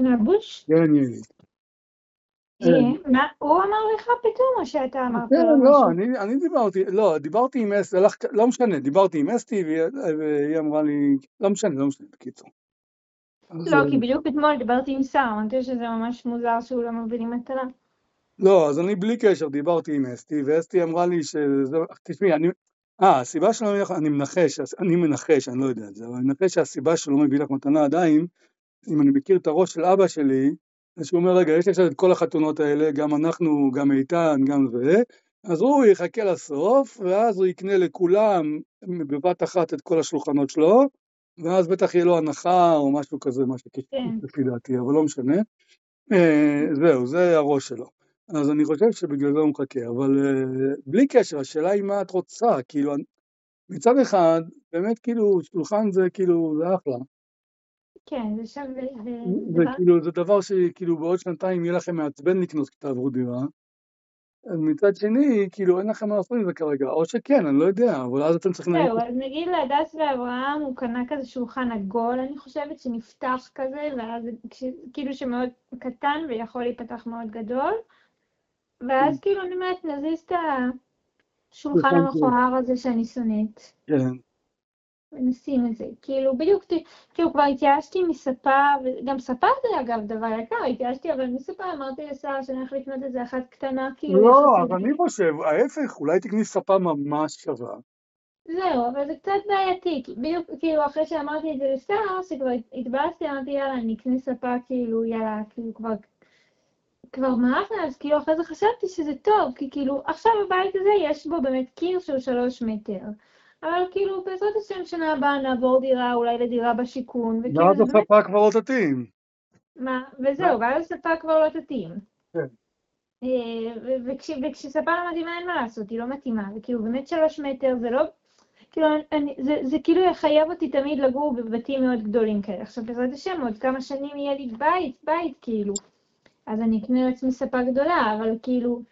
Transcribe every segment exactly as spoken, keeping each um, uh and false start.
נבוש? כן, ילי. מה, הוא אמר לך פתאום או שאתה אמרת כן, לו לא, משהו? אני, אני דיברתי, לא, דיברתי עם אסתי, הלך, לא משנה, דיברתי עם אסתי, והיא, והיא אמרה לי, לא משנה, לא משנה, בקיצור. אז, לא, כי בדיוק אתמול דיברתי עם שר, אמרתי שזה ממש מוזר שהוא לא מביא לי מתנה. לא, אז אני בלי קשר דיברתי עם אסתי, ואסתי אמרה לי שזה, תשמעי, אני, אה, הסיבה שלא מביא לך, אני מנחש, אני מנחש, אני לא יודע את זה, אבל אני מנחש שהסיבה שלא מביא לך מתנה עדיין, אם אני מכיר את הראש של אבא שלי, אז שהוא אומר, רגע, יש לי עכשיו את כל החתונות האלה, גם אנחנו, גם איתן, גם זה, אז הוא יחכה לסוף, ואז הוא יקנה לכולם בבת אחת את כל השולחנות שלו, ואז בטח יהיה לו הנחה או משהו כזה, משהו כן. לפי דעתי, אבל לא משנה. אה, זהו, זה הראש שלו. אז אני חושב שבגלל זה הוא מחכה, אבל אה, בלי קשר, השאלה היא מה את רוצה, כאילו, מצד אחד, באמת כאילו, שולחן זה כאילו, זה אחלה. כן, זה שם, זה כאילו, זה דבר שכאילו בעוד שנתיים יהיה לכם מעצבן לקנות כתעברו דירה, מצד שני, כאילו אין לכם מה לעשות עם זה כרגע, או שכן, אני לא יודע, אבל אז אתם צריכים... זהו, אז נגיד להדס ואברהם הוא קנה כזה שולחן עגול, אני חושבת שנפתח כזה, ואז כאילו שמאוד קטן ויכול להיפתח מאוד גדול, ואז כאילו אני אומרת, נזיז את השולחן המכוער הזה שאני שונאת. כן. ונשים את זה, כאילו בדיוק, כאילו כבר התייאשתי מספה, וגם ספה זה אגב דבר יקר, התייאשתי אבל מספה אמרתי לשר שאני הולך לקנות איזה אחת קטנה, כאילו לא, יחסית. אבל אני חושב, ההפך, אולי תקני ספה ממש שווה. זהו, אבל זה קצת בעייתי, בדיוק כאילו אחרי שאמרתי את זה לשר, שכבר התבאסתי, אמרתי יאללה, אני אקנה ספה, כאילו יאללה, כאילו כבר, כבר מערכת, אז כאילו אחרי זה חשבתי שזה טוב, כי כאילו עכשיו הבית הזה יש בו באמת קיר של שלוש מטר, אבל כאילו בעזרת השם שנה הבאה נעבור דירה, אולי לדירה בשיכון, וכאילו ואז זה באמת... הספה כבר לא תתאים. מה, וזהו, ואז הספה כבר לא תתאים. כן. וכשספה לא מתאימה אין מה לעשות, היא לא מתאימה, וכאילו באמת שלוש מטר זה לא... כאילו, אני, זה, זה כאילו יחייב אותי תמיד לגור בבתים מאוד גדולים כאלה. עכשיו, בעזרת השם, עוד כמה שנים יהיה לי בית, בית, כאילו. אז אני אקנה לעצמי ספה גדולה, אבל כאילו...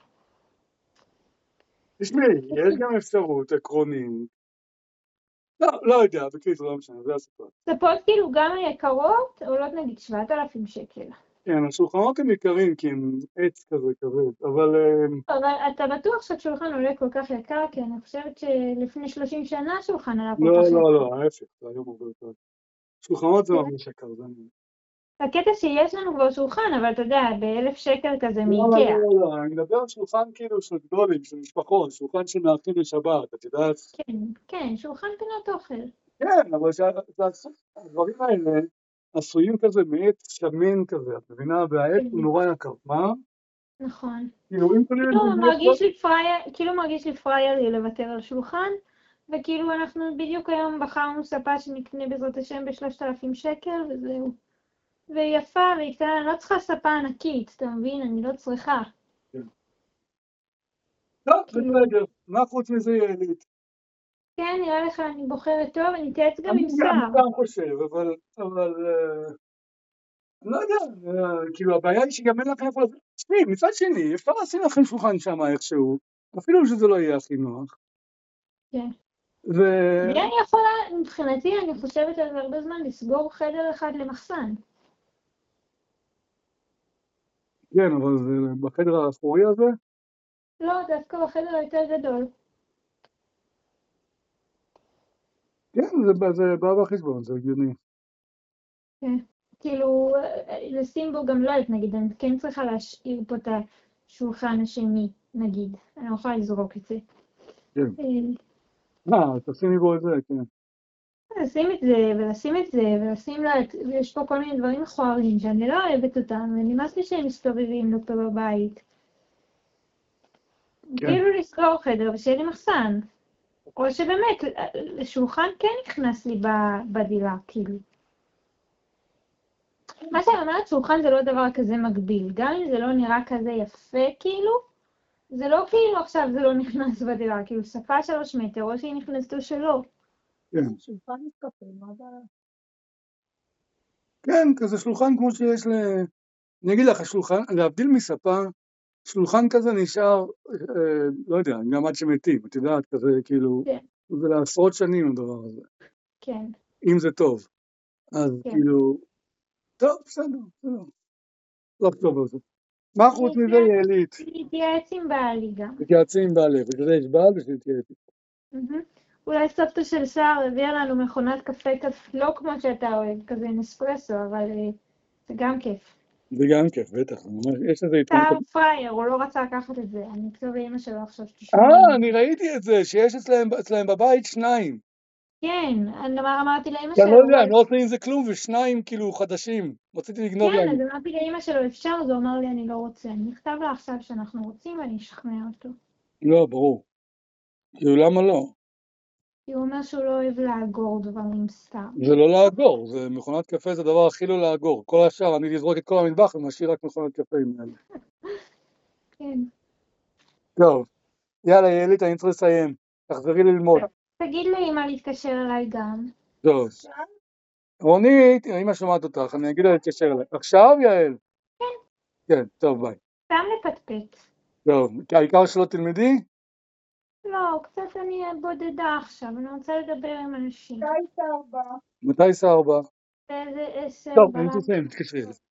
תשמעי, יש גם אפשרות עקרונית. לא, לא יודע, בקיצור, לא משנה, זה הסיפור. ספות כאילו גם היקרות עולות נגיד שבעת אלפים שקל. כן, השולחנות הם יקרים, כי הם עץ כזה כבד, אבל... אבל אתה בטוח שהשולחן עולה כל כך יקר, כי אני חושבת שלפני שלושים שנה השולחן עלה כל לא, כך יקר. לא, לא, ההפך, זה היום הרבה יותר. שולחנות זה ממש יקר, זה אני... הקטע שיש לנו כבר שולחן, אבל אתה יודע, באלף שקל כזה לא, מאיקאה. לא, לא, לא, אני מדבר על שולחן כאילו של גדולים, של משפחות, שולחן שמארחים לשבת, את יודעת? כן, כן, שולחן פינות אוכל. כן, אבל הדברים האלה עשויים כזה מעץ שמן כזה, את מבינה? והעץ הוא נורא יקר, מה? נכון. כאילו, אם קונים... כאילו מרגיש לי פרייר, כאילו מרגיש לי פרייר לוותר על שולחן, וכאילו אנחנו בדיוק היום בחרנו ספה שנקנה בעזרת השם בשלושת אלפים שקל, וזהו. והיא יפה, והיא קטנה, אני לא צריכה ספה ענקית, אתה מבין? אני לא צריכה. לא, בסדר, מה חוץ מזה יעלית? כן, נראה לך אני בוחרת טוב, אני אתייעץ גם עם אני שר. גם חושב, אבל... אבל... אני לא יודע, כאילו הבעיה היא שגם אין לכם איפה... תשמעי, מצד שני, אפשר לשים לכם שולחן שם איכשהו, אפילו שזה לא יהיה הכי נוח. כן. ו... ואני יכולה, מבחינתי, אני חושבת על זה הרבה זמן, לסגור חדר אחד למחסן. כן, אבל זה בחדר האחורי הזה? לא, דווקא בחדר היותר גדול. כן, זה, זה בא בחשבון, זה הגיוני. כן. כאילו, לשים בו גם לא יודעת, נגיד, אני כן צריכה להשאיר פה את השולחן השני, נגיד. אני לא יכולה לזרוק את זה. כן. אה, תשימי בו את זה, כן. לשים את זה, ולשים את זה, ולשים לה, יש פה כל מיני דברים מכוערים שאני לא אוהבת אותם, ונמאס לי שהם מסתובבים לו פה בבית. כאילו לסגור חדר ושיהיה לי מחסן. או שבאמת, שולחן כן נכנס לי בדירה, כאילו. מה שאני אומרת, שולחן זה לא דבר כזה מגביל. גם אם זה לא נראה כזה יפה, כאילו, זה לא כאילו עכשיו זה לא נכנס בדירה. כאילו, שפה שלוש מטר, או שהיא נכנסת או שלא. כן. שולחן מתקפל, מה הבעיה? כן, כזה שולחן כמו שיש ל... אני אגיד לך, השולחן, להבדיל מספה, שולחן כזה נשאר, אה, לא יודע, גם עד שמתים, את יודעת, כזה כאילו, כן. זה לעשרות שנים הדבר הזה. כן. אם זה טוב. אז כן. כאילו, טוב, בסדר, בסדר. לחשוב על זה. מה חוץ מזה יעלית? להתייעץ עם בעלי גם. להתייעצים עם בעלך, בגלל זה יש בעל ושתתייעץ. אולי סבתא של סער הביאה לנו מכונת קפה כזה, לא כמו שאתה אוהב, כזה נספרסו, אבל זה גם כיף. זה גם כיף, בטח. יש איזה יתרון. סער פרייר, הוא לא רצה לקחת את זה. אני אכתוב לאמא שלו עכשיו שתשמע. אה, אני ראיתי את זה, שיש אצלהם בבית שניים. כן, אני אמרתי לאמא שלו. שלו. אני לא יודע, הם לא עושים עם זה כלום, ושניים כאילו חדשים. רציתי לגנוב להם. כן, אז אמרתי לאמא שלו, אפשר, אז הוא אמר לי, אני לא רוצה. אני אכתב לה עכשיו שאנחנו רוצים ואני אשכנע אותו. לא, ברור. כאילו, למה לא? כי הוא אומר שהוא לא אוהב לאגור דברים סתם. זה לא לאגור, זה מכונת קפה, זה הדבר הכי לא לאגור. כל השאר, אני לזרוק את כל המטבח ומשאיר רק מכונת קפה עם אלה. כן. טוב, יאללה, יעלית, אני צריך לסיים. תחזרי ללמוד. תגיד לאמא להתקשר אליי גם. טוב. רונית, אמא שומעת אותך, אני אגיד לה להתקשר אליי. עכשיו, יעל? כן. כן, טוב, ביי. סתם לפטפט. טוב, העיקר שלא תלמדי? לא, קצת אני בודדה עכשיו, אני רוצה לדבר עם אנשים. מתי סער בא? באיזה עשר טוב, אני בלילה. תסיים, תתקשרי אליי.